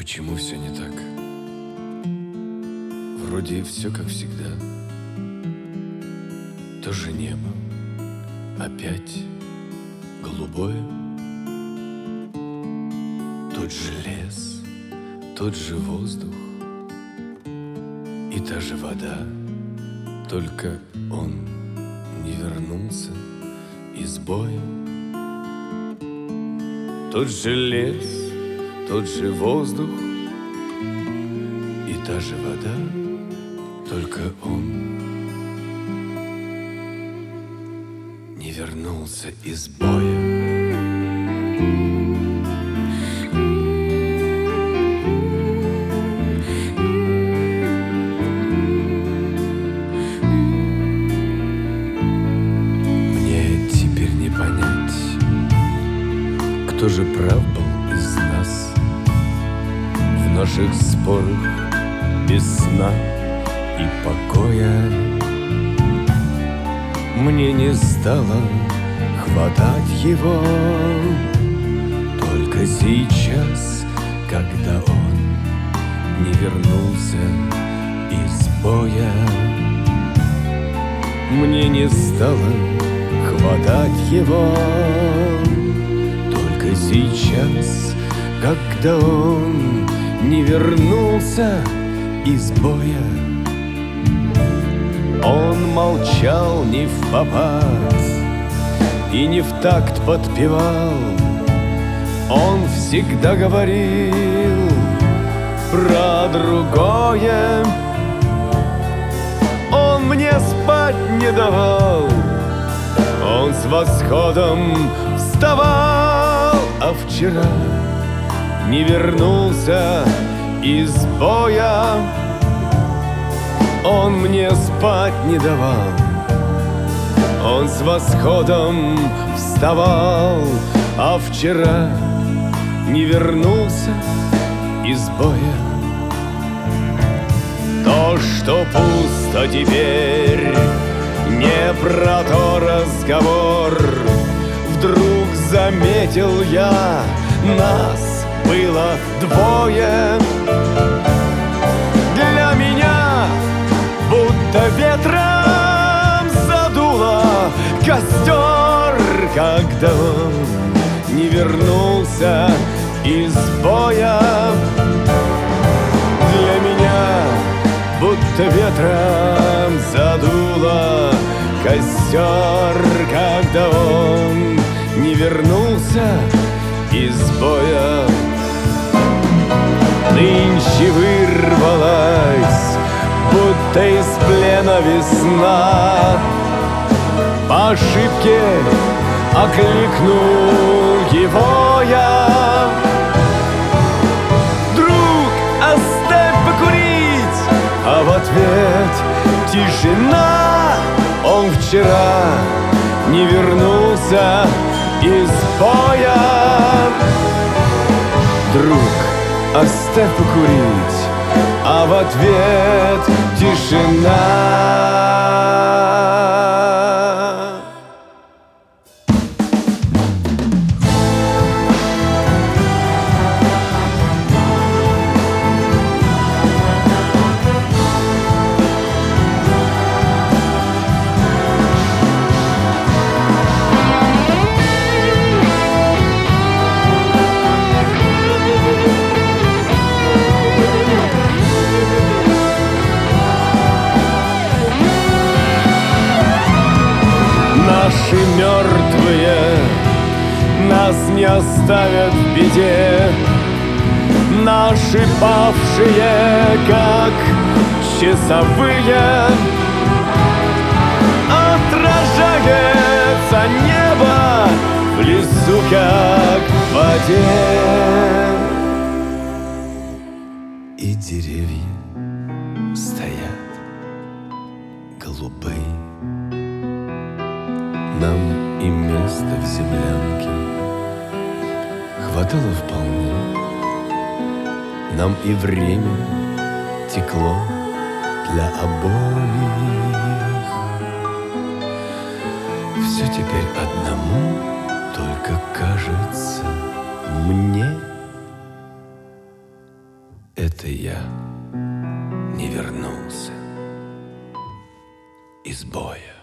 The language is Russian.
Почему все не так? Вроде все как всегда. То же небо, опять голубое. Тот же лес, тот же воздух и та же вода. Только он не вернулся из боя. Тот же лес, тот же воздух и та же вода. Только он не вернулся из боя. Кто же прав был из нас в наших спорах без сна и покоя? Мне не стало хватать его только сейчас, когда он не вернулся из боя. Мне не стало хватать его только сейчас, когда он не вернулся из боя. Он молчал не впопад и не в такт подпевал. Он всегда говорил про другое. Он мне спать не давал. Он с восходом вставал, а вчера не вернулся из боя. Он мне спать не давал. Он с восходом вставал, а вчера не вернулся из боя. То, что пусто теперь, не про то разговор. Вдруг заметил я, нас было двое. Для меня будто ветром задуло костер, когда он не вернулся из боя. Для меня будто ветром задуло костер, когда он не вернулся из боя. Нынче вырвалась, будто из плена весна. По ошибке окликнул его я. Друг, оставь покурить, а в ответ тишина. Он вчера не вернулся из боя. Друг, оставь покурить, а в ответ тишина. Наши мертвые нас не оставят в беде. Наши павшие, как часовые, отражается небо в лесу, как в воде. И деревья стоят голубые. Нам и места в землянке хватало вполне. Нам и время текло для обоих. Все теперь одному только кажется мне. где-то я не вернулся из боя.